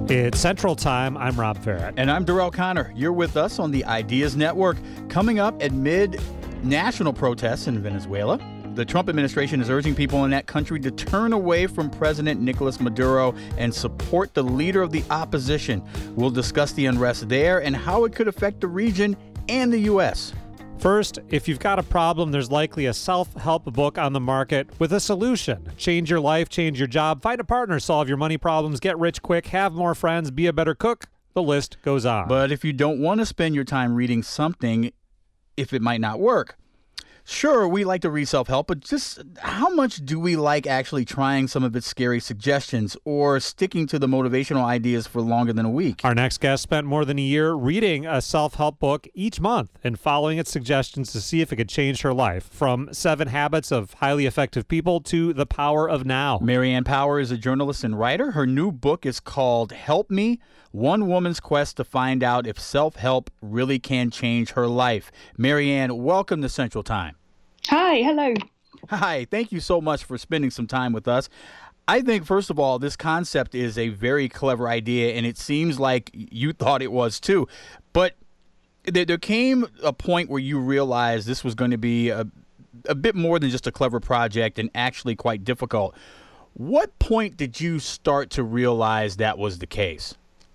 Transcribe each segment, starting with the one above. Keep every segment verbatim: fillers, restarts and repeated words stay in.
It's Central Time. I'm Rob Farrett. And I'm Darrell Connor. You're with us on the Ideas Network. Coming up amid national protests in Venezuela, the Trump administration is urging people in that country to turn away from President Nicolas Maduro and support the leader of the opposition. We'll discuss the unrest there and how it could affect the region and the U S. First, if you've got a problem, there's likely a self-help book on the market with a solution. Change your life, change your job, find a partner, solve your money problems, get rich quick, have more friends, be a better cook. The list goes on. But if you don't want to spend your time reading something, if it might not work, sure, we like to read self-help, but just how much do we like actually trying some of its scary suggestions or sticking to the motivational ideas for longer than a week? Our next guest spent more than a year reading a self-help book each month and following its suggestions to see if it could change her life, from Seven Habits of Highly Effective People to The Power of Now. Marianne Power is a journalist and writer. Her new book is called Help Me, One Woman's Quest to Find Out If Self-Help Really Can Change Her Life. Marianne, welcome to Central Time. Hi, hello. Hi, thank you so much for spending some time with us. I think, first of all, this concept is a very clever idea, and it seems like you thought it was too. But there, there came a point where you realized this was going to be a, a bit more than just a clever project and actually quite difficult. What point did you start to realize that was the case?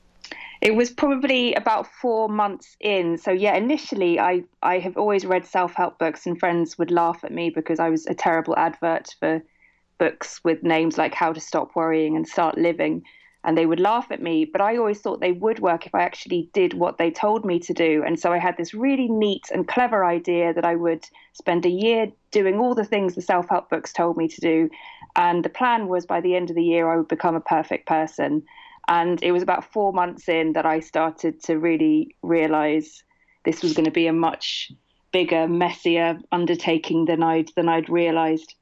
It was probably about four months in. So yeah, initially I, I have always read self-help books, and friends would laugh at me because I was a terrible advert for books with names like How to Stop Worrying and Start Living. And they would laugh at me, but I always thought they would work if I actually did what they told me to do. And so I had this really neat and clever idea that I would spend a year doing all the things the self-help books told me to do. And the plan was by the end of the year, I would become a perfect person. And it was about four months in that I started to really realize this was going to be a much bigger, messier undertaking than I'd than I'd realized.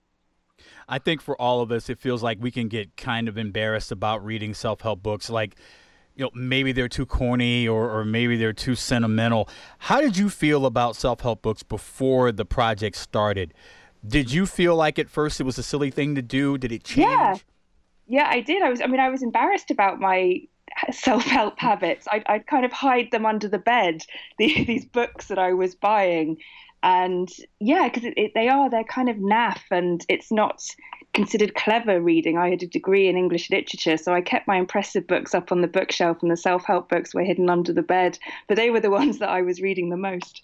I think for all of us, it feels like we can get kind of embarrassed about reading self-help books. Like, you know, maybe they're too corny or, or maybe they're too sentimental. How did you feel about self-help books before the project started? Did you feel like at first it was a silly thing to do? Did it change? Yeah. Yeah, I did. I was, I mean, I was embarrassed about my self-help habits. I'd, I'd kind of hide them under the bed, the, these books that I was buying. And yeah, because it, it, they are, they're kind of naff, and it's not considered clever reading. I had a degree in English literature, so I kept my impressive books up on the bookshelf and the self-help books were hidden under the bed. But they were the ones that I was reading the most.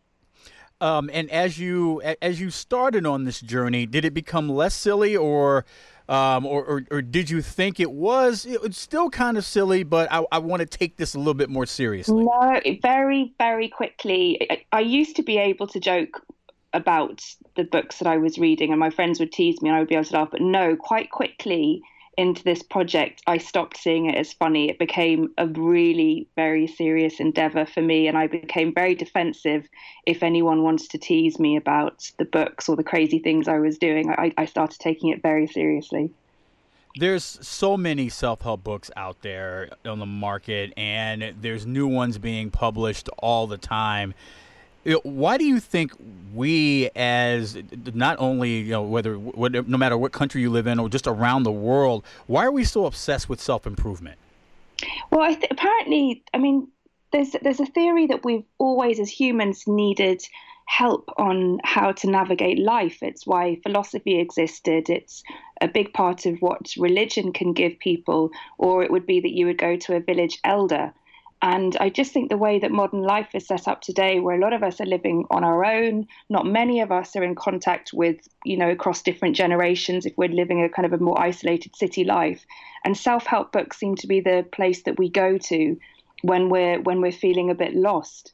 Um, and as you as you started on this journey, did it become less silly, or um, or, or, or did you think it was it was still kind of silly, but I, I want to take this a little bit more seriously? No, very, very quickly. I, I used to be able to joke about the books that I was reading, and my friends would tease me and I would be able to laugh. But no, quite quickly into this project, I stopped seeing it as funny. It became a really very serious endeavor for me, and I became very defensive if anyone wanted to tease me about the books or the crazy things I was doing. I, I started taking it very seriously. There's so many self-help books out there on the market, and there's new ones being published all the time. Why do you think we, as not only, you know, whether, whether no matter what country you live in or just around the world, why are we so obsessed with self-improvement? Well, I th- apparently, I mean, there's there's a theory that we've always, as humans, needed help on how to navigate life. It's why philosophy existed. It's a big part of what religion can give people, or it would be that you would go to a village elder. And I just think the way that modern life is set up today, where a lot of us are living on our own, not many of us are in contact with, you know, across different generations if we're living a kind of a more isolated city life. And self-help books seem to be the place that we go to when we're when we're feeling a bit lost.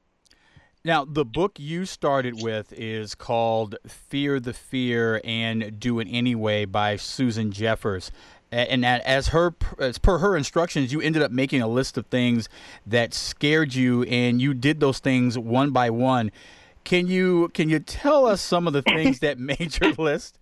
Now, the book you started with is called Fear the Fear and Do It Anyway by Susan Jeffers. And as her, as per her instructions, you ended up making a list of things that scared you, and you did those things one by one. Can you can you tell us some of the things that made your list?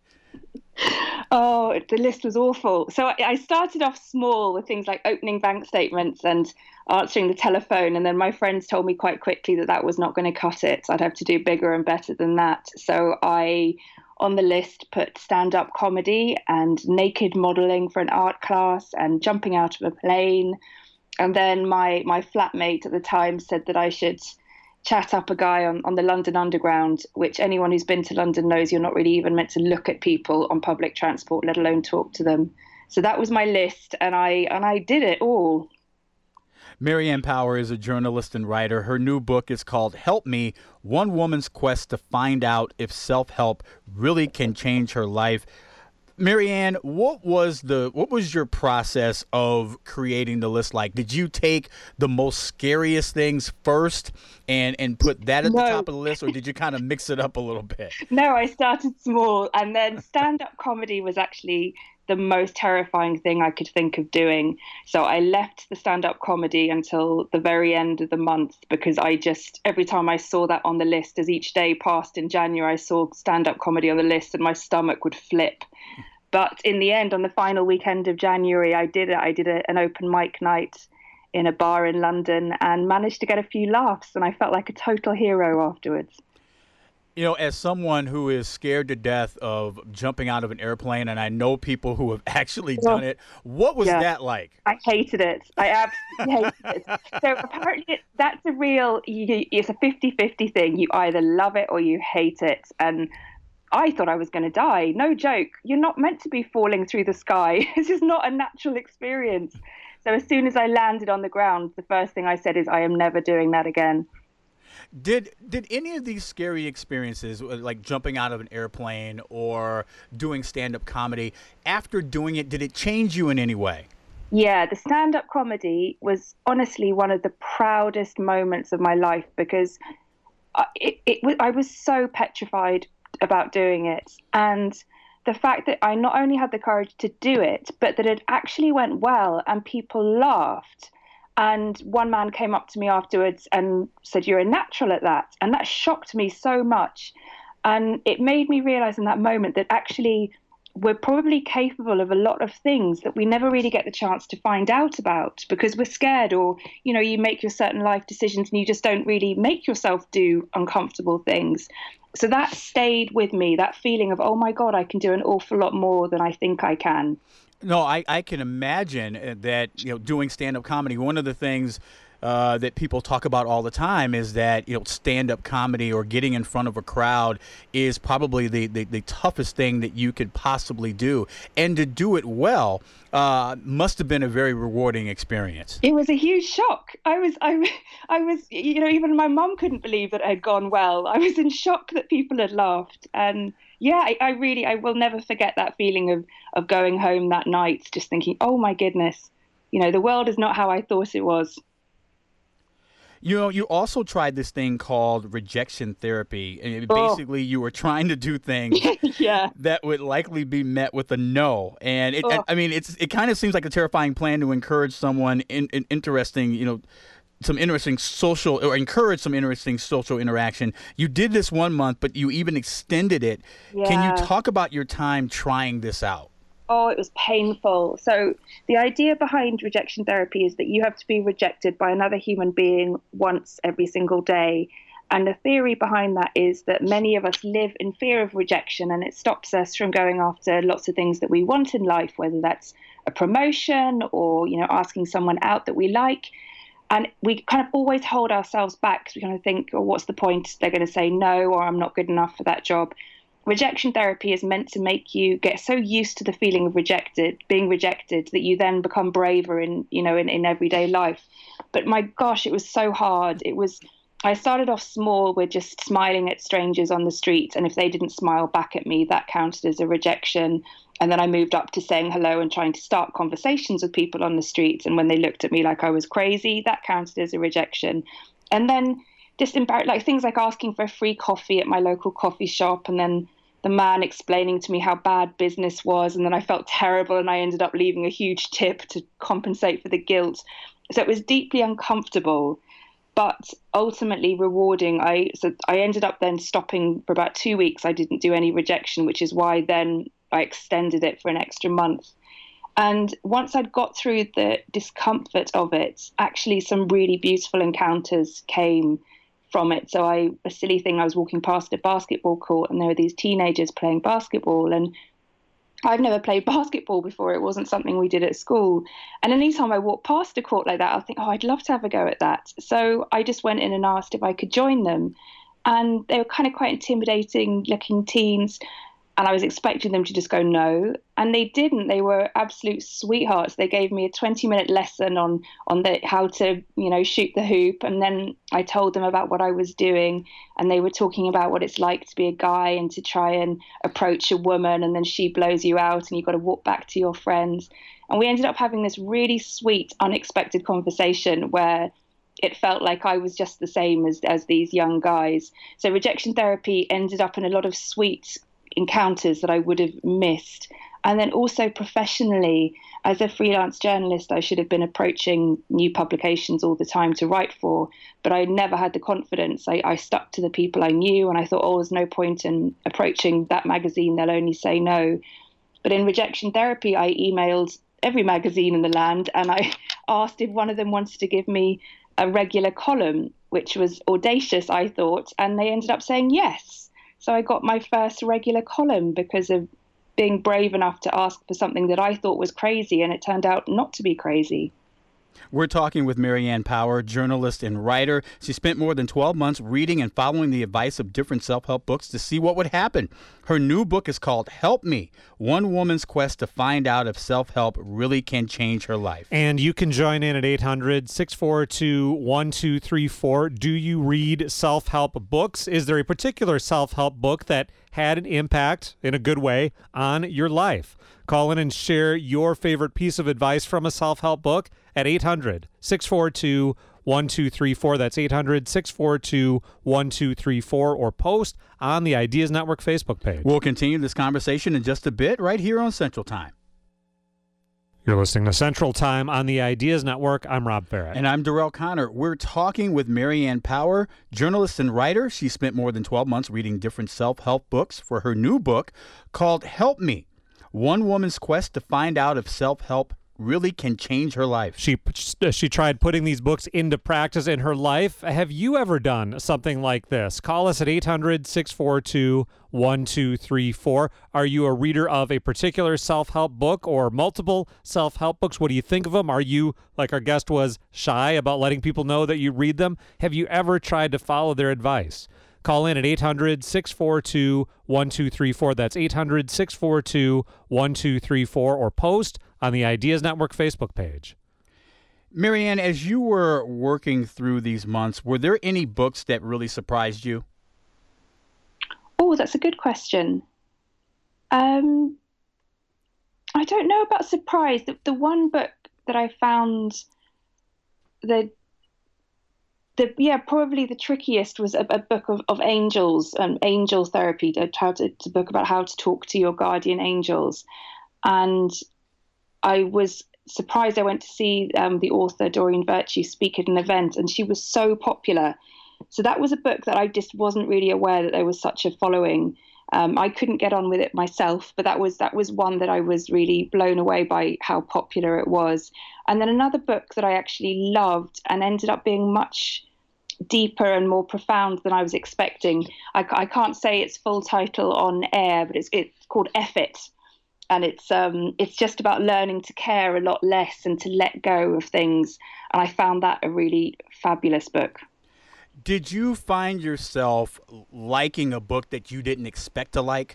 Oh, the list was awful. So I, I started off small with things like opening bank statements and answering the telephone. And then my friends told me quite quickly that that was not going to cut it. So I'd have to do bigger and better than that. So I on the list put stand-up comedy and naked modeling for an art class and jumping out of a plane. And then my my flatmate at the time said that I should chat up a guy on, on the London Underground, which anyone who's been to London knows you're not really even meant to look at people on public transport, let alone talk to them. So that was my list, and I and I did it all. Marianne Power is a journalist and writer. Her new book is called Help Me, One Woman's Quest to Find Out If Self-Help Really Can Change Her Life. Marianne, what was the what was your process of creating the list like? Did you take the most scariest things first and, and put that at no. the top of the list, or did you kind of mix it up a little bit? No, I started small, and then stand-up comedy was actually the most terrifying thing I could think of doing. So I left the stand-up comedy until the very end of the month, because I just, every time I saw that on the list, as each day passed in January, I saw stand-up comedy on the list and my stomach would flip. But in the end, on the final weekend of January, I did it. I did a, an open mic night in a bar in London and managed to get a few laughs. And I felt like a total hero afterwards. You know, as someone who is scared to death of jumping out of an airplane, and I know people who have actually done it, what was yeah. that like? I hated it. I absolutely hated it. So apparently it, that's a real, you, it's a fifty-fifty thing. You either love it or you hate it. And I thought I was going to die. No joke. You're not meant to be falling through the sky. This is not a natural experience. So as soon as I landed on the ground, the first thing I said is, I am never doing that again. Did did any of these scary experiences, like jumping out of an airplane or doing stand-up comedy, after doing it, did it change you in any way? Yeah, the stand-up comedy was honestly one of the proudest moments of my life, because it, it, I was so petrified about doing it. And the fact that I not only had the courage to do it, but that it actually went well and people laughed. And one man came up to me afterwards and said, "You're a natural at that." And that shocked me so much. And it made me realize in that moment that actually we're probably capable of a lot of things that we never really get the chance to find out about, because we're scared, or, you know, you make your certain life decisions and you just don't really make yourself do uncomfortable things. So that stayed with me, that feeling of, oh my God, I can do an awful lot more than I think I can. No, I, I can imagine that, you know, doing stand-up comedy, one of the things uh, that people talk about all the time is that, you know, stand-up comedy or getting in front of a crowd is probably the, the, the toughest thing that you could possibly do. And to do it well uh, must have been a very rewarding experience. It was a huge shock. I was, I, I was, you know, even my mum couldn't believe that it had gone well. I was in shock that people had laughed. And yeah, I, I really, I will never forget that feeling of, of going home that night, just thinking, oh my goodness, you know, the world is not how I thought it was. You know, you also tried this thing called rejection therapy. And Oh. basically, you were trying to do things Yeah. that would likely be met with a no. And it, Oh. I mean, it's it kind of seems like a terrifying plan to encourage someone in, in interesting, you know, some interesting social or encourage some interesting social interaction. You did this one month, but you even extended it. Can Yeah. you talk about your time trying this out? Oh, it was painful. So the idea behind rejection therapy is that you have to be rejected by another human being once every single day. And the theory behind that is that many of us live in fear of rejection, and it stops us from going after lots of things that we want in life, whether that's a promotion or, you know, asking someone out that we like. And we kind of always hold ourselves back, because we kind of think, oh, what's the point? They're going to say no, or I'm not good enough for that job. Rejection therapy is meant to make you get so used to the feeling of rejected, being rejected, that you then become braver in, you know, in, in everyday life. But my gosh, it was so hard. It was, I started off small with just smiling at strangers on the street. And if they didn't smile back at me, that counted as a rejection. And then I moved up to saying hello and trying to start conversations with people on the street. And when they looked at me like I was crazy, that counted as a rejection. And then just embar- like things like asking for a free coffee at my local coffee shop, and then the man explaining to me how bad business was, and then I felt terrible and I ended up leaving a huge tip to compensate for the guilt. So it was deeply uncomfortable, but ultimately rewarding. I so I ended up then stopping for about two weeks. I didn't do any rejection, which is why then I extended it for an extra month. And once I'd got through the discomfort of it, actually some really beautiful encounters came from it. So I, a silly thing, I was walking past a basketball court and there were these teenagers playing basketball, and I'd never played basketball before. It wasn't something we did at school. And anytime I walked past a court like that, I'll think, oh, I'd love to have a go at that. So I just went in and asked if I could join them. And they were kind of quite intimidating looking teens. And I was expecting them to just go no. And they didn't. They were absolute sweethearts. They gave me a twenty minute lesson on on the, how to, you know, shoot the hoop. And then I told them about what I was doing. And they were talking about what it's like to be a guy and to try and approach a woman. And then she blows you out and you've got to walk back to your friends. And we ended up having this really sweet, unexpected conversation where it felt like I was just the same as, as these young guys. So rejection therapy ended up in a lot of sweet encounters that I would have missed. And then also professionally, as a freelance journalist, I should have been approaching new publications all the time to write for, but I never had the confidence. I, I stuck to the people I knew, and I thought, oh, there's no point in approaching that magazine. They'll only say no. But in rejection therapy, I emailed every magazine in the land, and I asked if one of them wanted to give me a regular column, which was audacious, I thought, and they ended up saying yes. So I got my first regular column because of being brave enough to ask for something that I thought was crazy, and it turned out not to be crazy. We're talking with Marianne Power, journalist and writer. She spent more than twelve months reading and following the advice of different self-help books to see what would happen. Her new book is called Help Me, One Woman's Quest to Find Out If Self-Help Really Can Change Her Life. And you can join in at eight hundred, six four two, one two three four. Do you read self-help books? Is there a particular self-help book that had an impact, in a good way, on your life? Call in and share your favorite piece of advice from a self-help book at eight hundred, six four two, one two three four. That's eight hundred, six four two, one two three four, or post on the Ideas Network Facebook page. We'll continue this conversation in just a bit right here on Central Time. You're listening to Central Time on the Ideas Network. I'm Rob Farrett. And I'm Darrell Connor. We're talking with Marianne Power, journalist and writer. She spent more than twelve months reading different self-help books for her new book called Help Me, One Woman's Quest to Find Out If Self-Help Really Can Change Her Life. She she tried putting these books into practice in her life. Have you ever done something like this? Call us at eight hundred, six four two, one two three four. Are you a reader of a particular self-help book or multiple self-help books? What do you think of them? Are you, like our guest was, shy about letting people know that you read them? Have you ever tried to follow their advice? Call in at eight hundred, six four two, one two three four. That's eight hundred, six four two, one two three four, or post on the Ideas Network Facebook page. Marianne, as you were working through these months, were there any books that really surprised you? Oh, that's a good question. Um, I don't know about surprise. The, the one book that I found the The, yeah, probably the trickiest was a, a book of, of angels, um, angel therapy, a, how to, a book about how to talk to your guardian angels. And I was surprised. I went to see um, the author, Doreen Virtue, speak at an event, and she was so popular. So that was a book that I just wasn't really aware that there was such a following. Um, I couldn't get on with it myself, but that was that was one that I was really blown away by how popular it was. And then another book that I actually loved and ended up being much deeper and more profound than I was expecting. I, I can't say its full title on air, but it's it's called F It, and it's um it's just about learning to care a lot less and to let go of things. And I found that a really fabulous book. Did you find yourself liking a book that you didn't expect to like?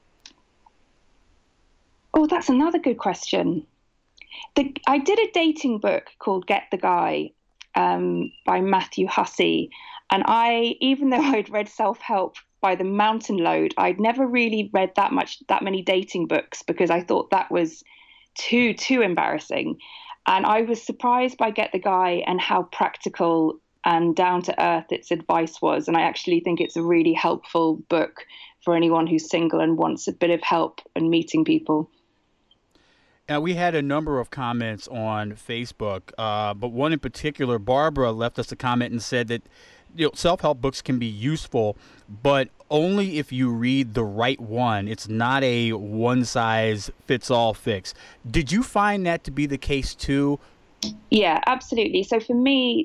Oh, that's another good question. The, I did a dating book called Get the Guy um, by Matthew Hussey. And I, even though I'd read self-help by the mountain load, I'd never really read that much, that many dating books because I thought that was too, too embarrassing. And I was surprised by Get the Guy and how practical and down to earth its advice was. And I actually think it's a really helpful book for anyone who's single and wants a bit of help in meeting people. Now, we had a number of comments on Facebook, uh, but one in particular, Barbara, left us a comment and said that you know, self-help books can be useful, but only if you read the right one. It's not a one-size-fits-all fix. Did you find that to be the case too? Yeah, absolutely. So for me,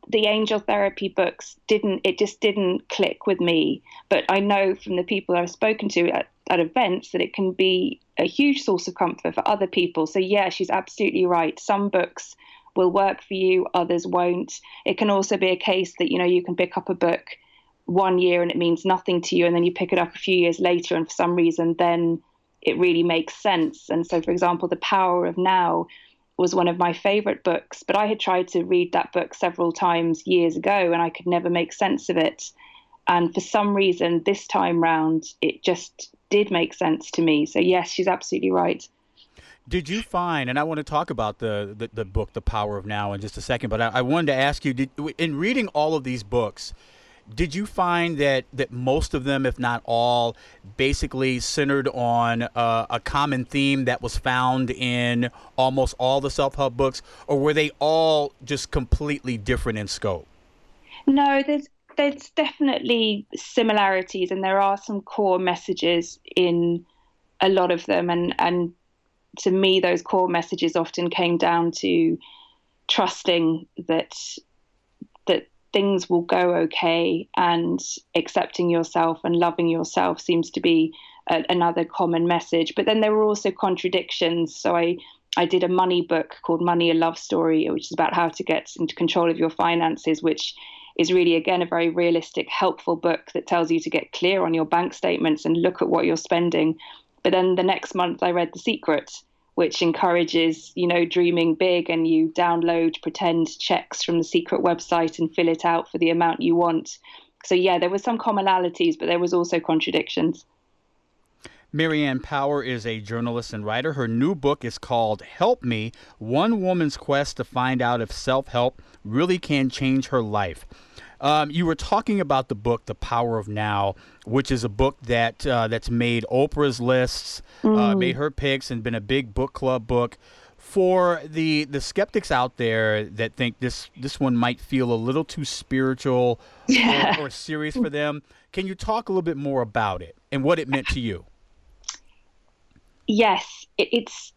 the angel therapy books didn't, it just didn't click with me. But I know from the people I've spoken to at, at events that it can be a huge source of comfort for other people. So yeah, she's absolutely right. Some books will work for you, others won't. It can also be a case that, you know, you can pick up a book one year and it means nothing to you, and then you pick it up a few years later and for some reason then it really makes sense. And so, for example, The Power of Now was one of my favorite books, but I had tried to read that book several times years ago and I could never make sense of it. And for some reason, this time round, it just did make sense to me. So yes, she's absolutely right. Did you find, and I want to talk about the, the, the book, The Power of Now, in just a second, but I, I wanted to ask you, did, in reading all of these books, did you find that, that most of them, if not all, basically centered on uh, a common theme that was found in almost all the self-help books, or were they all just completely different in scope? No, there's there's definitely similarities, and there are some core messages in a lot of them. And, and to me, those core messages often came down to trusting that that things will go okay, and accepting yourself and loving yourself seems to be a, another common message. But then there were also contradictions. So I, I did a money book called Money, a Love Story, which is about how to get into control of your finances, which is really, again, a very realistic, helpful book that tells you to get clear on your bank statements and look at what you're spending. But then the next month I read The Secret, which encourages, you know, dreaming big, and you download pretend checks from the Secret website and fill it out for the amount you want. So yeah, there were some commonalities, but there was also contradictions. Marianne Power is a journalist and writer. Her new book is called Help Me, One Woman's Quest to Find Out if Self-Help Really Can Change Her Life. Um, you were talking about the book, The Power of Now, which is a book that uh, that's made Oprah's lists, mm. uh, made her picks, and been a big book club book. For the the skeptics out there that think this this one might feel a little too spiritual yeah. or, or serious for them, can you talk a little bit more about it and what it meant to you? Yes, it, it's.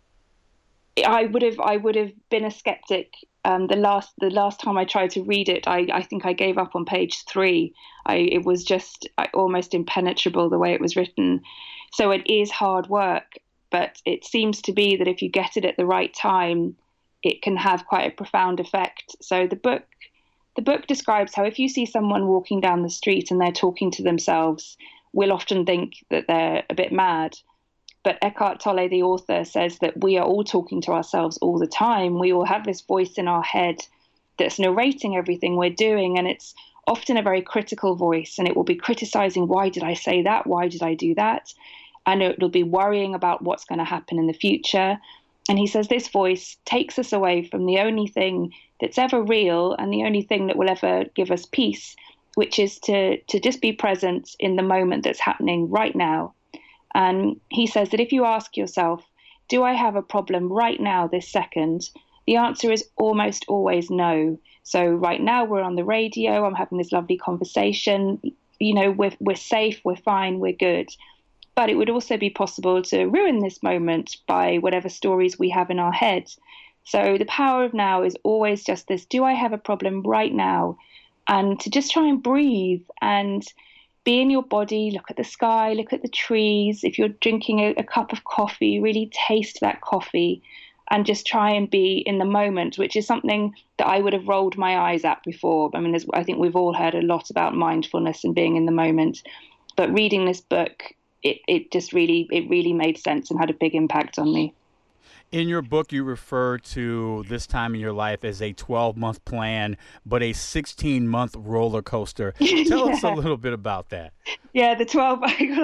I would have I would have been a skeptic. Um, the last the last time I tried to read it, I, I think I gave up on page three. I it was just I, almost impenetrable the way it was written. So it is hard work, but it seems to be that if you get it at the right time, it can have quite a profound effect. So the book the book describes how if you see someone walking down the street and they're talking to themselves, we'll often think that they're a bit mad. But Eckhart Tolle, the author, says that we are all talking to ourselves all the time. We all have this voice in our head that's narrating everything we're doing, and it's often a very critical voice, and it will be criticizing, why did I say that? Why did I do that? And it'll be worrying about what's going to happen in the future. And he says this voice takes us away from the only thing that's ever real and the only thing that will ever give us peace, which is to, to just be present in the moment that's happening right now. And he says that if you ask yourself, do I have a problem right now, this second? The answer is almost always no. So right now we're on the radio, I'm having this lovely conversation, you know, we're, we're safe, we're fine, we're good. But it would also be possible to ruin this moment by whatever stories we have in our head. So the power of now is always just this, do I have a problem right now? And to just try and breathe and be in your body, look at the sky, look at the trees. If you're drinking a, a cup of coffee, really taste that coffee and just try and be in the moment, which is something that I would have rolled my eyes at before. I mean, there's, I think we've all heard a lot about mindfulness and being in the moment, but reading this book, it, it just really, it really made sense and had a big impact on me. In your book, you refer to this time in your life as a twelve-month plan, but a sixteen-month roller coaster. Tell yeah. us a little bit about that. Yeah, the twelve.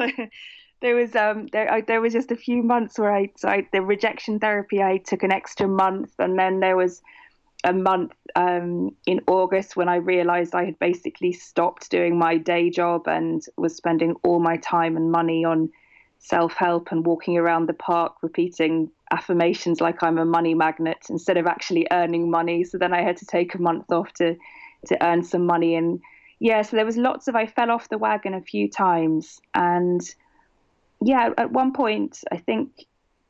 there was um there I, there was just a few months where I so I, the rejection therapy. I took an extra month, and then there was a month um in August when I realized I had basically stopped doing my day job and was spending all my time and money on self-help and walking around the park repeating affirmations like I'm a money magnet instead of actually earning money. So then I had to take a month off to to earn some money. And yeah, so there was lots of, I fell off the wagon a few times. And yeah, at one point, I think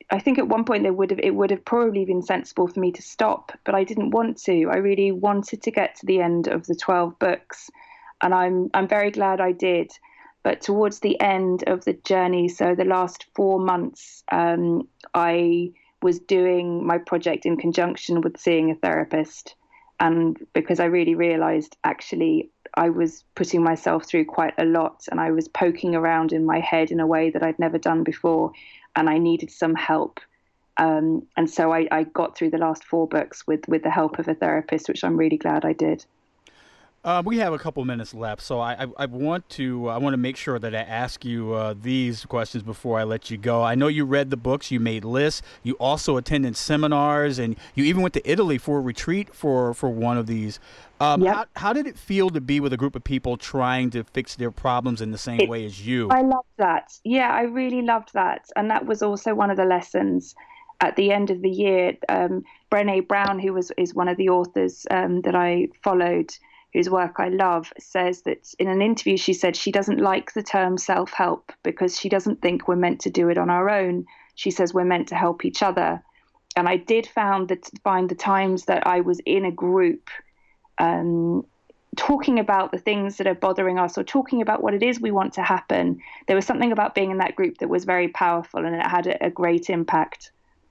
I think at one point they would have it would have probably been sensible for me to stop, but I didn't want to. I really wanted to get to the end of the twelve books, and I'm I'm very glad I did. But towards the end of the journey, so the last four months, um, I was doing my project in conjunction with seeing a therapist, and because I really realized actually I was putting myself through quite a lot, and I was poking around in my head in a way that I'd never done before, and I needed some help. Um, and so I, I got through the last four books with, with the help of a therapist, which I'm really glad I did. Uh, we have a couple minutes left, so I, I, I want to I want to make sure that I ask you uh, these questions before I let you go. I know you read the books, you made lists, you also attended seminars, and you even went to Italy for a retreat for, for one of these. Um, yep. how, how did it feel to be with a group of people trying to fix their problems in the same it, way as you? I loved that. Yeah, I really loved that. And that was also one of the lessons at the end of the year. Um, Brené Brown, who was is one of the authors um, that I followed, whose work I love, says that in an interview she said she doesn't like the term self-help because she doesn't think we're meant to do it on our own. She says we're meant to help each other. And I did found that find the times that I was in a group um, talking about the things that are bothering us or talking about what it is we want to happen, there was something about being in that group that was very powerful, and it had a, a great impact.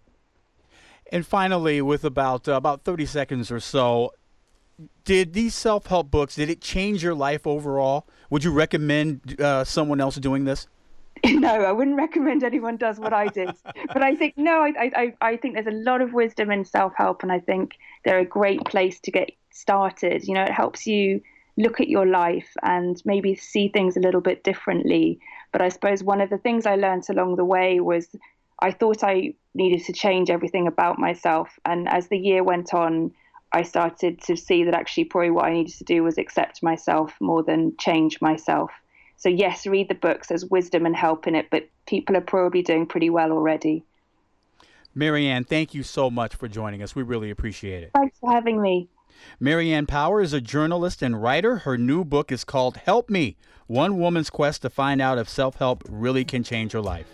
And finally, with about uh, about thirty seconds or so, did these self-help books, did it change your life overall? Would you recommend uh, someone else doing this? No, I wouldn't recommend anyone does what I did. But I think, no, I, I, I think there's a lot of wisdom in self-help, and I think they're a great place to get started. You know, it helps you look at your life and maybe see things a little bit differently. But I suppose one of the things I learned along the way was I thought I needed to change everything about myself. And as the year went on, I started to see that actually probably what I needed to do was accept myself more than change myself. So yes, read the books. There's wisdom and help in it, but people are probably doing pretty well already. Marianne, thank you so much for joining us. We really appreciate it. Thanks for having me. Marianne Power is a journalist and writer. Her new book is called Help Me, One Woman's Quest to Find Out If Self-Help Really Can Change Your Life.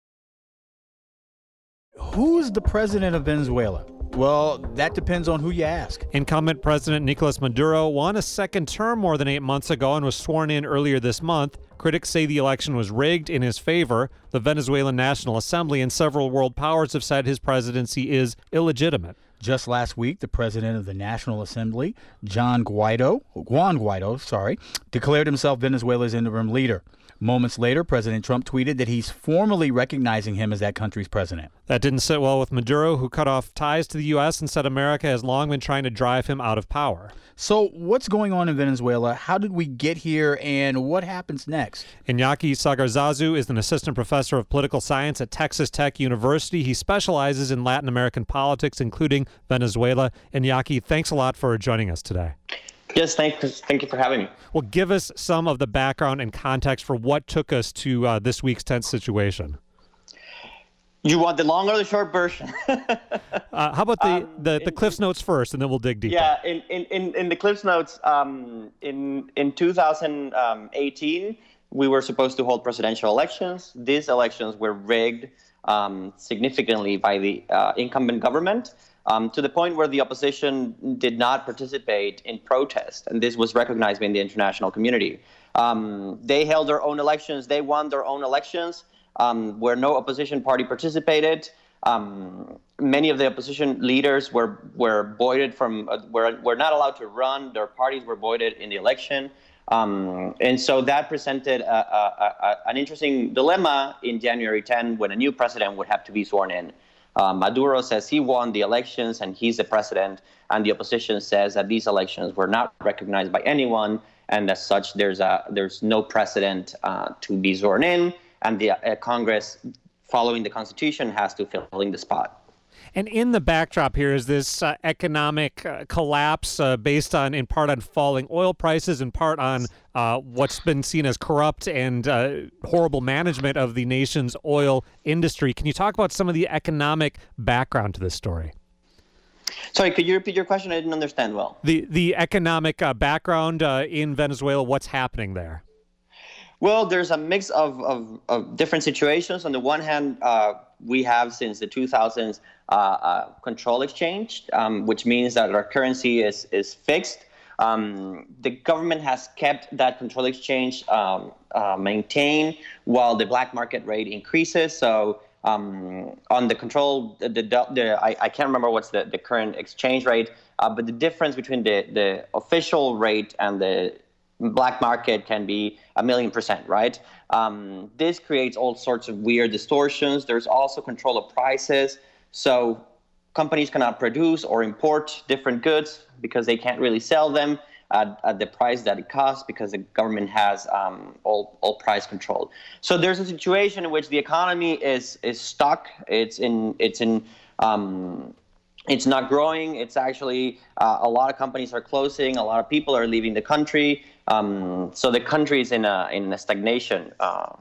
Who's the president of Venezuela? Well, that depends on who you ask. Incumbent President Nicolas Maduro won a second term more than eight months ago and was sworn in earlier this month. Critics say the election was rigged in his favor. The Venezuelan National Assembly and several world powers have said his presidency is illegitimate. Just last week, the president of the National Assembly, John Guaido, Juan Guaido, sorry, declared himself Venezuela's interim leader. Moments later, President Trump tweeted that he's formally recognizing him as that country's president. That didn't sit well with Maduro, who cut off ties to the U S and said America has long been trying to drive him out of power. So what's going on in Venezuela? How did we get here, and what happens next? Iñaki Sagarzazu is an assistant professor of political science at Texas Tech University. He specializes in Latin American politics, including Venezuela. Iñaki, thanks a lot for joining us today. Yes, thank, thank you for having me. Well, give us some of the background and context for what took us to uh, this week's tense situation. You want the long or the short version? uh, how about the, um, the, the in, Cliffs Notes first, and then we'll dig deeper. Yeah, in, in, in the Cliffs Notes, um, in, in two thousand eighteen, we were supposed to hold presidential elections. These elections were rigged um, significantly by the uh, incumbent government. Um, to the point where the opposition did not participate in protest, and this was recognized by the international community. Um, they held their own elections, they won their own elections, um, where no opposition party participated. Um, many of the opposition leaders were were voided from, uh, were, were not allowed to run, their parties were voided in the election. Um, and so that presented a, a, a, an interesting dilemma in January tenth, when a new president would have to be sworn in. Uh, Maduro says he won the elections and he's the president, and the opposition says that these elections were not recognized by anyone, and as such, there's a there's no precedent uh, to be sworn in, and the uh, Congress, following the Constitution, has to fill in the spot. And in the backdrop here is this uh, economic uh, collapse uh, based on, in part, on falling oil prices, in part on uh, what's been seen as corrupt and uh, horrible management of the nation's oil industry. Can you talk about some of the economic background to this story? Sorry, could you repeat your question? I didn't understand well. The the economic uh, background uh, in Venezuela, what's happening there? Well, there's a mix of, of, of different situations. On the one hand, uh, we have since the two thousands uh, uh, control exchange, um, which means that our currency is, is fixed. Um, the government has kept that control exchange um, uh, maintained while the black market rate increases. So um, on the control, the, the, the I, I can't remember what's the, the current exchange rate, uh, but the difference between the, the official rate and the black market can be a million percent, right? Um, this creates all sorts of weird distortions. There's also control of prices. So companies cannot produce or import different goods because they can't really sell them at, at the price that it costs because the government has um, all, all price control. So there's a situation in which the economy is is stuck. It's in it's in um, it's not growing. It's actually uh, a lot of companies are closing. A lot of people are leaving the country. Um, so the country is in a in a stagnation uh,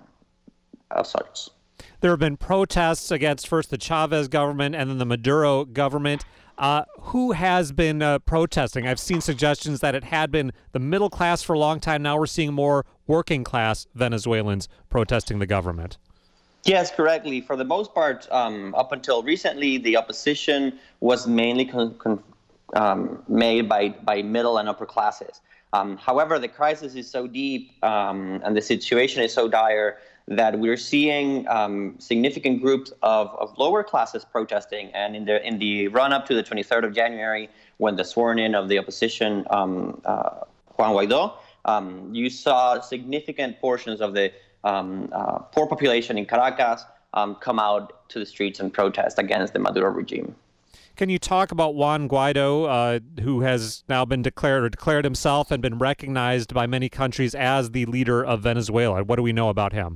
of sorts. There have been protests against first the Chavez government and then the Maduro government. Uh, who has been uh, protesting? I've seen suggestions that it had been the middle class for a long time. Now we're seeing more working class Venezuelans protesting the government. Yes, correctly. For the most part, um, up until recently, the opposition was mainly con- con- um, made by, by middle and upper classes. Um, however, the crisis is so deep um, and the situation is so dire that we're seeing um, significant groups of, of lower classes protesting. And in the in the run-up to the twenty-third of January, when the sworn-in of the opposition, um, uh, Juan Guaidó, um, you saw significant portions of the um, uh, poor population in Caracas um, come out to the streets and protest against the Maduro regime. Can you talk about Juan Guaido, uh, who has now been declared or declared himself and been recognized by many countries as the leader of Venezuela? What do we know about him?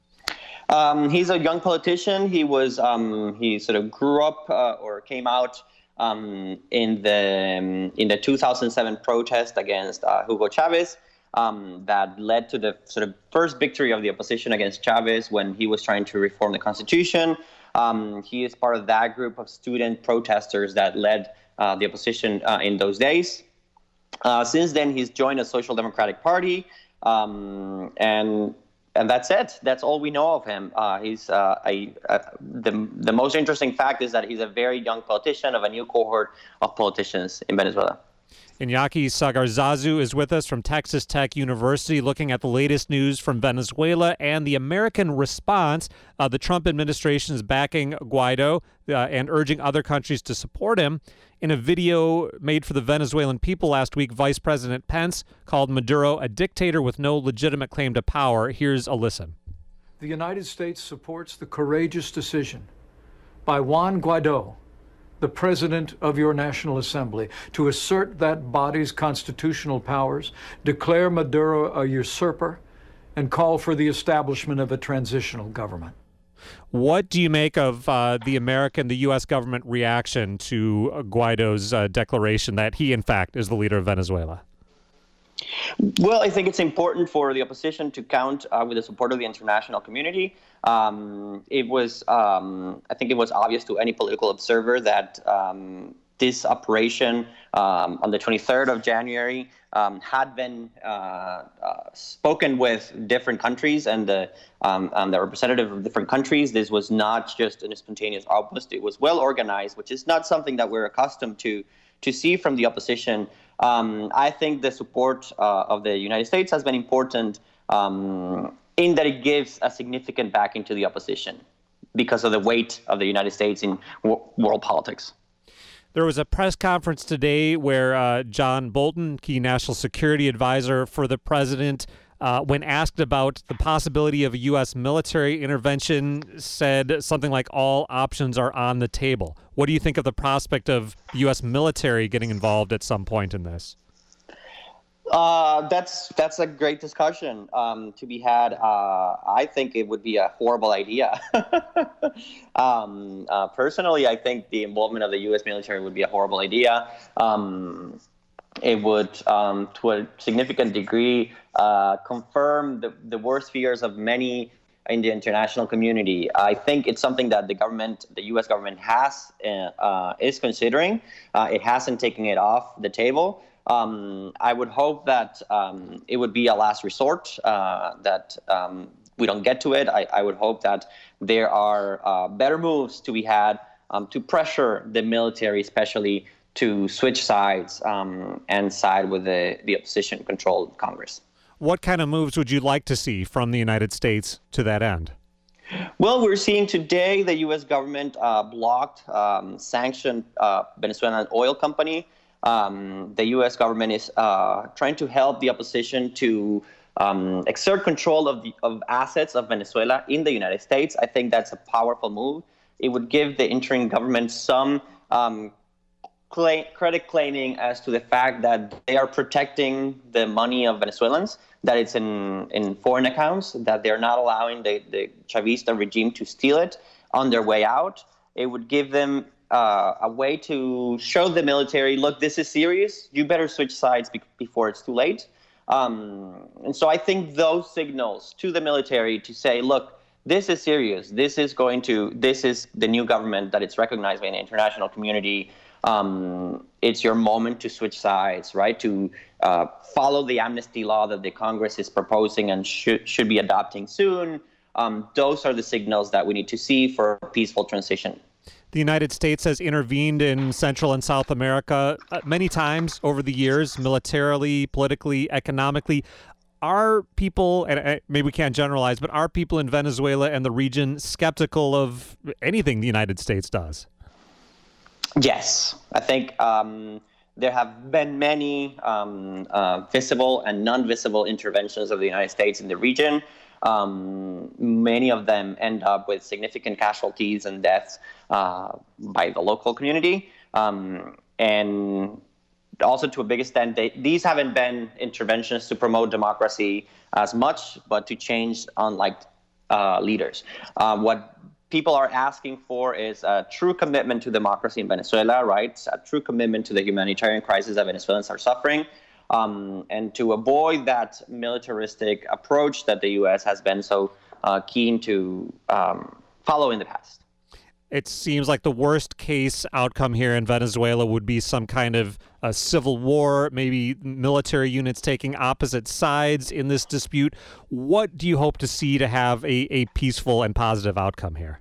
Um, he's a young politician. He was um, he sort of grew up uh, or came out um, in the um, in the two thousand seven protest against uh, Hugo Chavez um, that led to the sort of first victory of the opposition against Chavez when he was trying to reform the constitution. Um, he is part of that group of student protesters that led uh, the opposition uh, in those days. Uh, since then, he's joined the Social Democratic Party, um, and and that's it. That's all we know of him. Uh, he's uh, a, a, the the most interesting fact is that he's a very young politician of a new cohort of politicians in Venezuela. Iñaki Sagarzazu is with us from Texas Tech University, looking at the latest news from Venezuela and the American response. Uh, the Trump administration is backing Guaido uh, and urging other countries to support him. In a video made for the Venezuelan people last week, Vice President Pence called Maduro a dictator with no legitimate claim to power. Here's a listen. The United States supports the courageous decision by Juan Guaido, the President of your National Assembly, to assert that body's constitutional powers, declare Maduro a usurper, and call for the establishment of a transitional government. What do you make of uh, the American, the U S government reaction to uh, Guaido's uh, declaration that he, in fact, is the leader of Venezuela? Well, I think it's important for the opposition to count uh, with the support of the international community. Um, it was, um, I think it was obvious to any political observer that um, this operation um, on the twenty-third of January um, had been uh, uh, spoken with different countries and the, um, and the representative of different countries. This was not just a spontaneous outburst. It was well organized, which is not something that we're accustomed to to see from the opposition. Um, I think the support uh, of the United States has been important um, in that it gives a significant backing to the opposition because of the weight of the United States in w- world politics. There was a press conference today where uh, John Bolton, key national security advisor for the president, uh, when asked about the possibility of a U S military intervention, said something like all options are on the table. What do you think of the prospect of the U S military getting involved at some point in this? Uh, that's that's a great discussion um, to be had. Uh, I think it would be a horrible idea. um, uh, personally, I think the involvement of the U S military would be a horrible idea. Um, it would, um, to a significant degree, uh, confirm the, the worst fears of many in the international community. I think it's something that the government, the U S government has, uh, uh, is considering. Uh, it hasn't taken it off the table. Um, I would hope that um, it would be a last resort, uh, that um, we don't get to it. I, I would hope that there are uh, better moves to be had um, to pressure the military, especially to switch sides um, and side with the, the opposition-controlled Congress. What kind of moves would you like to see from the United States to that end? Well, we're seeing today the U S government uh, blocked, um, sanctioned uh, Venezuelan oil company. Um, the U S government is uh, trying to help the opposition to um, exert control of the of assets of Venezuela in the United States. I think that's a powerful move. It would give the interim government some um, cla- credit claiming as to the fact that they are protecting the money of Venezuelans, that it's in, in foreign accounts, that they're not allowing the, the Chavista regime to steal it on their way out. It would give them uh, a way to show the military, look, this is serious. You better switch sides be- before it's too late. Um, and so I think those signals to the military to say, look, this is serious. This is going to, this is the new government that it's recognized by the international community. Um, it's your moment to switch sides, right? To uh, follow the amnesty law that the Congress is proposing and should should be adopting soon. Um, those are the signals that we need to see for a peaceful transition. The United States has intervened in Central and South America uh, many times over the years, militarily, politically, economically. Are people, and uh, maybe we can't generalize, but are people in Venezuela and the region skeptical of anything the United States does? Yes, I think um, there have been many um, uh, visible and non-visible interventions of the United States in the region. Um, many of them end up with significant casualties and deaths uh, by the local community. Um, and also, to a big extent, they, these haven't been interventions to promote democracy as much, but to change unliked uh, leaders. Uh, what people are asking for is a true commitment to democracy in Venezuela, right? A true commitment to the humanitarian crisis that Venezuelans are suffering, um, and to avoid that militaristic approach that the U S has been so uh, keen to um, follow in the past. It seems like the worst case outcome here in Venezuela would be some kind of a civil war, maybe military units taking opposite sides in this dispute. What do you hope to see to have a, a peaceful and positive outcome here?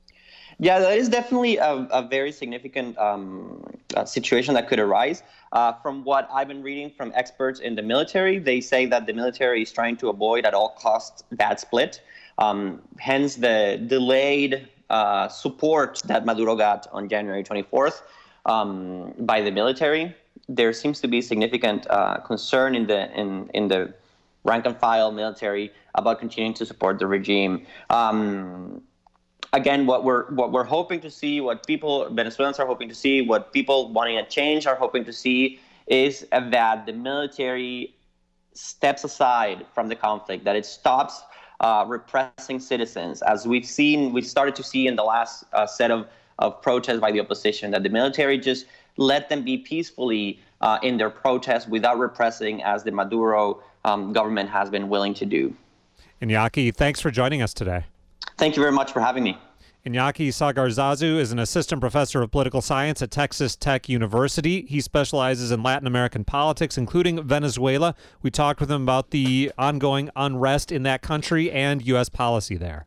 Yeah, that is definitely a, a very significant um, uh, situation that could arise. Uh, from what I've been reading from experts in the military, they say that the military is trying to avoid at all costs that split. Um, hence the delayed uh, support that Maduro got on January twenty-fourth um, by the military. There seems to be significant uh, concern in the in, in the rank and file military about continuing to support the regime. Um, Again, what we're what we're hoping to see, what people, Venezuelans are hoping to see, what people wanting a change are hoping to see, is that the military steps aside from the conflict, that it stops uh, repressing citizens, as we've seen, we've started to see in the last uh, set of, of protests by the opposition, that the military just let them be peacefully uh, in their protests without repressing, as the Maduro um, government has been willing to do. Iñaki, thanks for joining us today. Thank you very much for having me. Iñaki Sagarzazu is an assistant professor of political science at Texas Tech University. He specializes in Latin American politics, including Venezuela. We talked with him about the ongoing unrest in that country and U S policy there.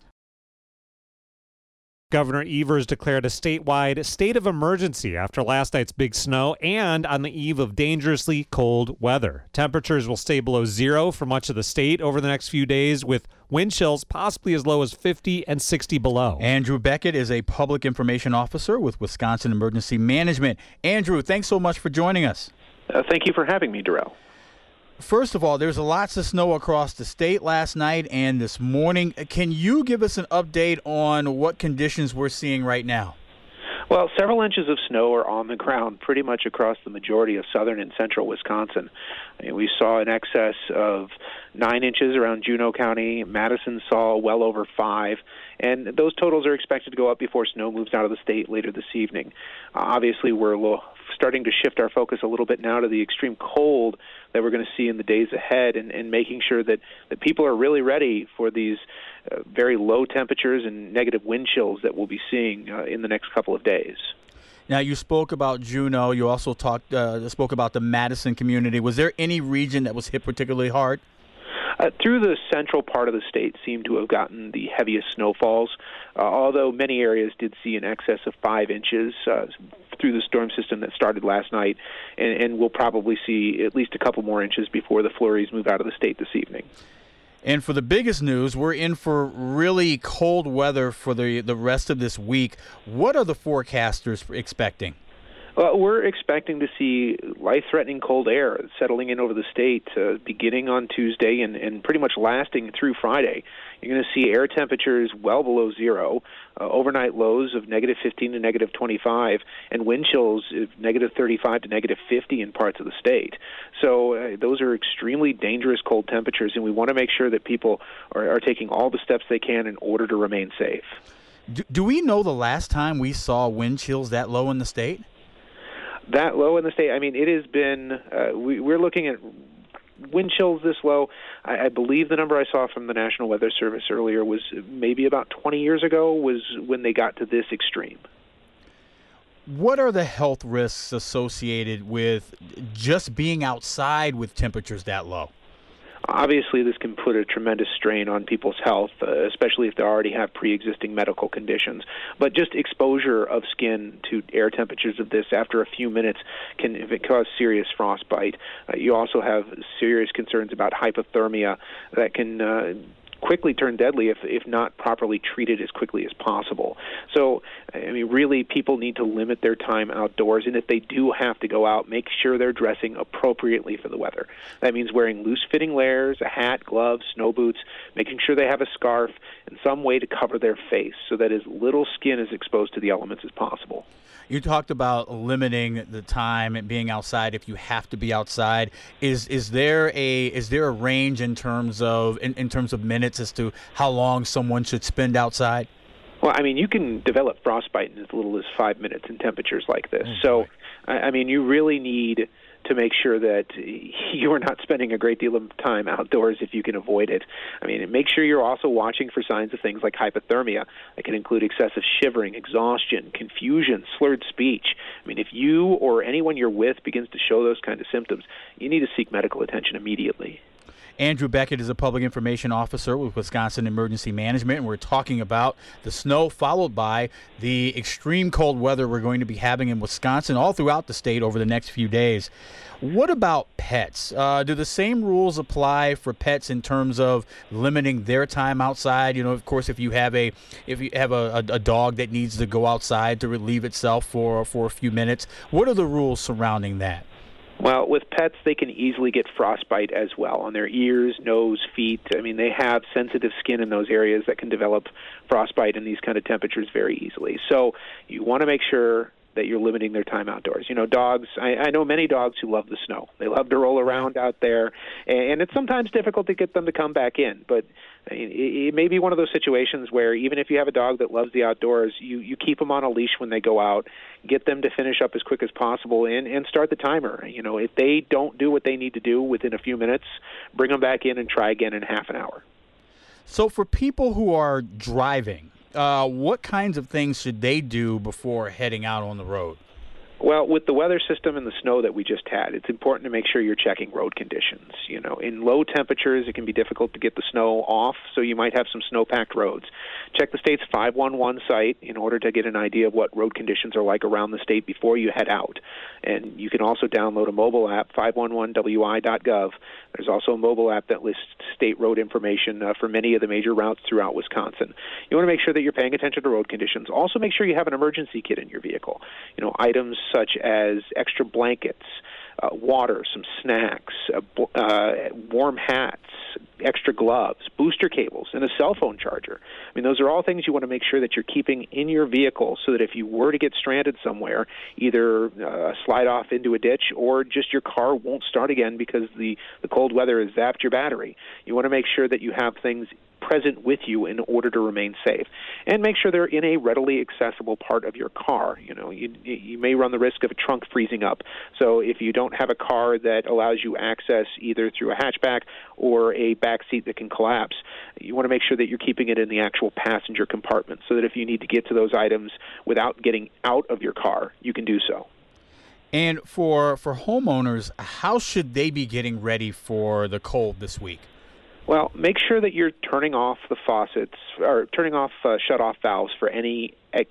Governor Evers declared a statewide state of emergency after last night's big snow and on the eve of dangerously cold weather. Temperatures will stay below zero for much of the state over the next few days, with wind chills possibly as low as fifty and sixty below. Andrew Beckett is a public information officer with Wisconsin Emergency Management. Andrew, thanks so much for joining us. Uh, thank you for having me, Darrell. First of all, there's lots of snow across the state last night and this morning. Can you give us an update on what conditions we're seeing right now? Well, several inches of snow are on the ground pretty much across the majority of southern and central Wisconsin. I mean, we saw in excess of nine inches around Juneau County. Madison saw well over five. And those totals are expected to go up before snow moves out of the state later this evening. Uh, obviously, we're a little, starting to shift our focus a little bit now to the extreme cold that we're going to see in the days ahead, and, and making sure that, that people are really ready for these uh, very low temperatures and negative wind chills that we'll be seeing uh, in the next couple of days. Now, you spoke about Juneau. You also talked uh, spoke about the Madison community. Was there any region that was hit particularly hard? Uh, through the central part of the state seemed to have gotten the heaviest snowfalls, uh, although many areas did see an excess of five inches uh, through the storm system that started last night, and, and we'll probably see at least a couple more inches before the flurries move out of the state this evening. And for the biggest news, we're in for really cold weather for the, the rest of this week. What are the forecasters expecting? Uh, we're expecting to see life-threatening cold air settling in over the state uh, beginning on Tuesday and, and pretty much lasting through Friday. You're going to see air temperatures well below zero, uh, overnight lows of negative fifteen to negative twenty-five, and wind chills of negative thirty-five to negative fifty in parts of the state. So uh, those are extremely dangerous cold temperatures, and we want to make sure that people are, are taking all the steps they can in order to remain safe. Do, do we know the last time we saw wind chills that low in the state? That low in the state, I mean, it has been, uh, we, we're looking at wind chills this low. I, I believe the number I saw from the National Weather Service earlier was maybe about twenty years ago was when they got to this extreme. What are the health risks associated with just being outside with temperatures that low? Obviously, this can put a tremendous strain on people's health, uh, especially if they already have pre-existing medical conditions. But just exposure of skin to air temperatures of this after a few minutes can if it cause serious frostbite. Uh, you also have serious concerns about hypothermia that can uh, quickly turn deadly if if not properly treated as quickly as possible. So, I mean, really, people need to limit their time outdoors, and if they do have to go out, make sure they're dressing appropriately for the weather. That means wearing loose-fitting layers, a hat, gloves, snow boots, making sure they have a scarf, and some way to cover their face so that as little skin is exposed to the elements as possible. You talked about limiting the time and being outside if you have to be outside. Is is there a is there a range in terms of in, in terms of minutes as to how long someone should spend outside? Well, I mean, you can develop frostbite in as little as five minutes in temperatures like this. Mm-hmm. So, I, I mean, you really need to make sure that you are not spending a great deal of time outdoors if you can avoid it. I mean, make sure you're also watching for signs of things like hypothermia. That can include excessive shivering, exhaustion, confusion, slurred speech. I mean, if you or anyone you're with begins to show those kind of symptoms, you need to seek medical attention immediately. Andrew Beckett is a public information officer with Wisconsin Emergency Management, and we're talking about the snow followed by the extreme cold weather we're going to be having in Wisconsin all throughout the state over the next few days. What about pets? Uh, do the same rules apply for pets in terms of limiting their time outside? You know, of course, if you have a if you have a, a, a dog that needs to go outside to relieve itself for for a few minutes, what are the rules surrounding that? Well, with pets, they can easily get frostbite as well on their ears, nose, feet. I mean, they have sensitive skin in those areas that can develop frostbite in these kind of temperatures very easily. So you want to make sure that you're limiting their time outdoors. You know, dogs, I, I know many dogs who love the snow. They love to roll around out there, and it's sometimes difficult to get them to come back in. But it, it may be one of those situations where even if you have a dog that loves the outdoors, you, you keep them on a leash when they go out, get them to finish up as quick as possible, and, and start the timer. You know, if they don't do what they need to do within a few minutes, bring them back in and try again in half an hour. So for people who are driving, Uh, what kinds of things should they do before heading out on the road? Well, with the weather system and the snow that we just had, it's important to make sure you're checking road conditions. You know, in low temperatures, it can be difficult to get the snow off, so you might have some snow-packed roads. Check the state's five one one site in order to get an idea of what road conditions are like around the state before you head out. And you can also download a mobile app, five one one W I dot gov. There's also a mobile app that lists state road information uh, for many of the major routes throughout Wisconsin. You want to make sure that you're paying attention to road conditions. Also make sure you have an emergency kit in your vehicle. You know, items such as extra blankets, uh, water, some snacks, uh, uh, warm hats, extra gloves, booster cables, and a cell phone charger. I mean, those are all things you want to make sure that you're keeping in your vehicle so that if you were to get stranded somewhere, either uh, slide off into a ditch or just your car won't start again because the, the cold weather has zapped your battery. You want to make sure that you have things present with you in order to remain safe. And make sure they're in a readily accessible part of your car. You know, you, you may run the risk of a trunk freezing up. So if you don't have a car that allows you access either through a hatchback or a back seat that can collapse, you want to make sure that you're keeping it in the actual passenger compartment so that if you need to get to those items without getting out of your car, you can do so. And for for homeowners, how should they be getting ready for the cold this week? Well, make sure that you're turning off the faucets or turning off uh, shut-off valves for any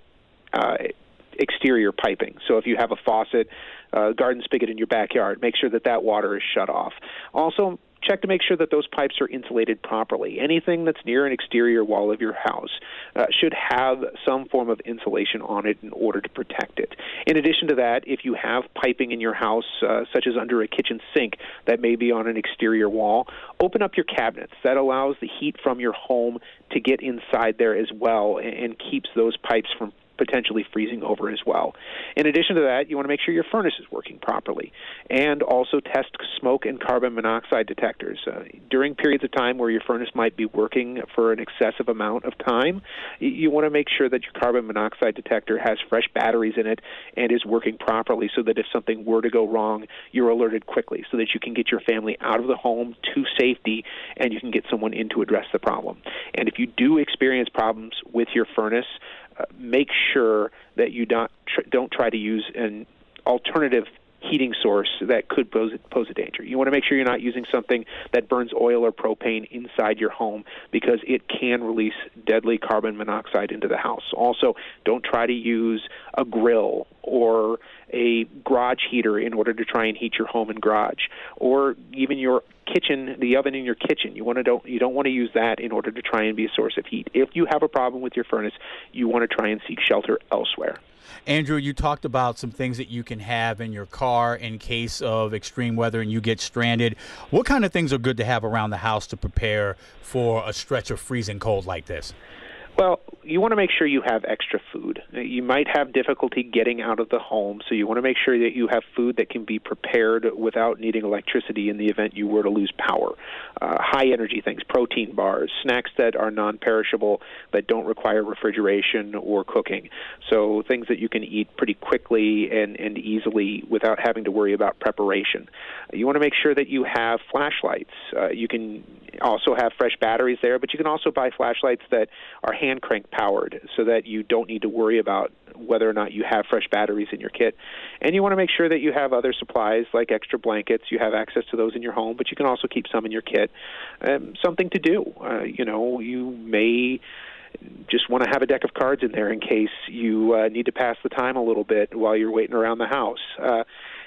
uh, exterior piping. So if you have a faucet, uh, garden spigot in your backyard, make sure that that water is shut off. Also, check to make sure that those pipes are insulated properly. Anything that's near an exterior wall of your house uh, should have some form of insulation on it in order to protect it. In addition to that, if you have piping in your house, uh, such as under a kitchen sink that may be on an exterior wall, open up your cabinets. That allows the heat from your home to get inside there as well and, and keeps those pipes from potentially freezing over as well. In addition to that, you want to make sure your furnace is working properly, and also test smoke and carbon monoxide detectors. Uh, during periods of time where your furnace might be working for an excessive amount of time, you, you want to make sure that your carbon monoxide detector has fresh batteries in it and is working properly so that if something were to go wrong, you're alerted quickly so that you can get your family out of the home to safety and you can get someone in to address the problem. And if you do experience problems with your furnace, Uh, make sure that you don't tr- don't try to use an alternative heating source that could pose, pose a danger. You want to make sure you're not using something that burns oil or propane inside your home because it can release deadly carbon monoxide into the house. Also, don't try to use a grill or a garage heater in order to try and heat your home and garage, or even your kitchen, the oven in your kitchen. You want to don't you don't want to use that in order to try and be a source of heat. If you have a problem with your furnace, you want to try and seek shelter elsewhere. Andrew, you talked about some things that you can have in your car in case of extreme weather and you get stranded. What kind of things are good to have around the house to prepare for a stretch of freezing cold like this? Well, you want to make sure you have extra food. You might have difficulty getting out of the home, so you want to make sure that you have food that can be prepared without needing electricity in the event you were to lose power. Uh, high-energy things, protein bars, snacks that are non-perishable, that don't require refrigeration or cooking. So things that you can eat pretty quickly and, and easily without having to worry about preparation. You want to make sure that you have flashlights. Uh, you can also have fresh batteries there, but you can also buy flashlights that are hand crank powered so that you don't need to worry about whether or not you have fresh batteries in your kit. And you want to make sure that you have other supplies like extra blankets. You have access to those in your home, but you can also keep some in your kit. Um, something to do. Uh, you know, you may just want to have a deck of cards in there in case you uh, need to pass the time a little bit while you're waiting around the house. Uh,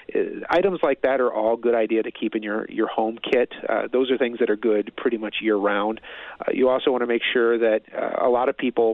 items like that are all good idea to keep in your, your home kit. Uh, those are things that are good pretty much year-round. Uh, you also want to make sure that uh, a lot of people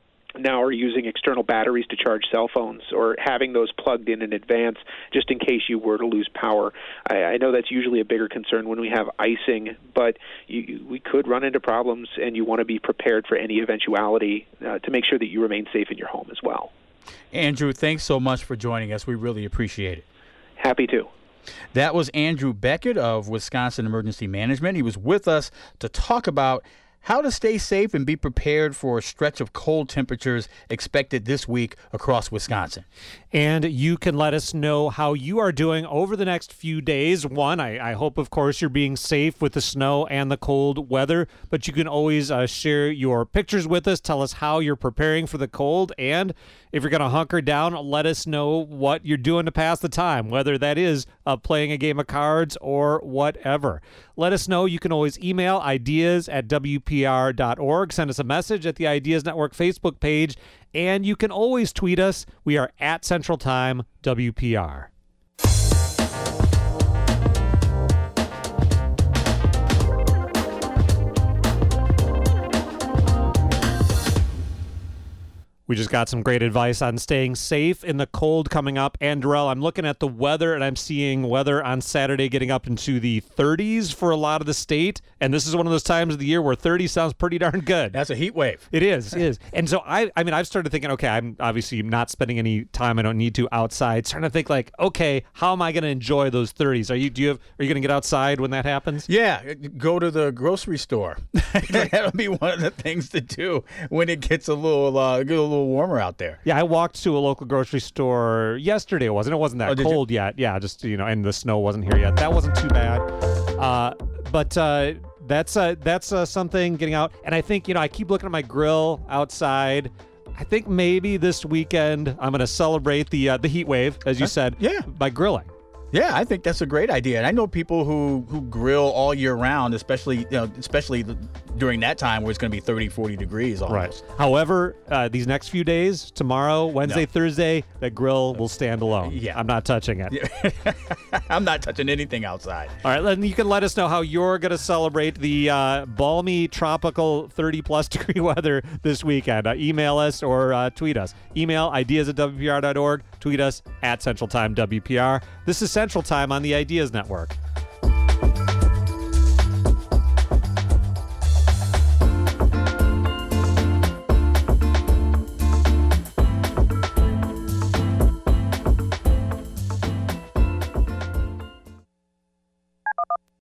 now are using external batteries to charge cell phones or having those plugged in in advance just in case you were to lose power. I, I know that's usually a bigger concern when we have icing, but you, we could run into problems, and you want to be prepared for any eventuality uh, to make sure that you remain safe in your home as well. Andrew, thanks so much for joining us. We really appreciate it. Happy to. That was Andrew Beckett of Wisconsin Emergency Management. He was with us to talk about how to stay safe and be prepared for a stretch of cold temperatures expected this week across Wisconsin. And you can let us know how you are doing over the next few days. One, I, I hope, of course, you're being safe with the snow and the cold weather, but you can always uh, share your pictures with us. Tell us how you're preparing for the cold, and if you're going to hunker down, let us know what you're doing to pass the time, whether that is uh, playing a game of cards or whatever. Let us know. You can always email ideas at W P R dot org. Send us a message at the Ideas Network Facebook page, and you can always tweet us. We are at Central Time W P R. We just got some great advice on staying safe in the cold coming up. And Darrell, I'm looking at the weather, and I'm seeing weather on Saturday getting up into the thirties for a lot of the state. And this is one of those times of the year where thirty sounds pretty darn good. That's a heat wave. It is, it is. And so I I mean, I've started thinking, okay, I'm obviously not spending any time I don't need to outside. Starting to think like, okay, how am I going to enjoy those thirties? Are you do you have are you going to get outside when that happens? Yeah, go to the grocery store. That'll be one of the things to do when it gets a little uh, get a little warmer out there. Yeah, I walked to a local grocery store yesterday. It wasn't. It wasn't that Oh, did cold yet. Yeah, just you know, and the snow wasn't here yet. That wasn't too bad. Uh, but uh, that's uh, that's uh, something getting out. And I think you know, I keep looking at my grill outside. I think maybe this weekend I'm going to celebrate the uh, the heat wave, as you said, yeah. by grilling. Yeah, I think that's a great idea. And I know people who, who grill all year round, especially you know, especially during that time where it's going to be thirty, forty degrees almost. Right. However, uh, these next few days, tomorrow, Wednesday, No. Thursday, the grill will stand alone. Yeah. I'm not touching it. I'm not touching anything outside. All right, then you can let us know how you're going to celebrate the uh, balmy, tropical, thirty-plus degree weather this weekend. Uh, email us or uh, tweet us. Email ideas at W P R dot org. Tweet us at Central Time W P R. This is Central Time on the Ideas Network.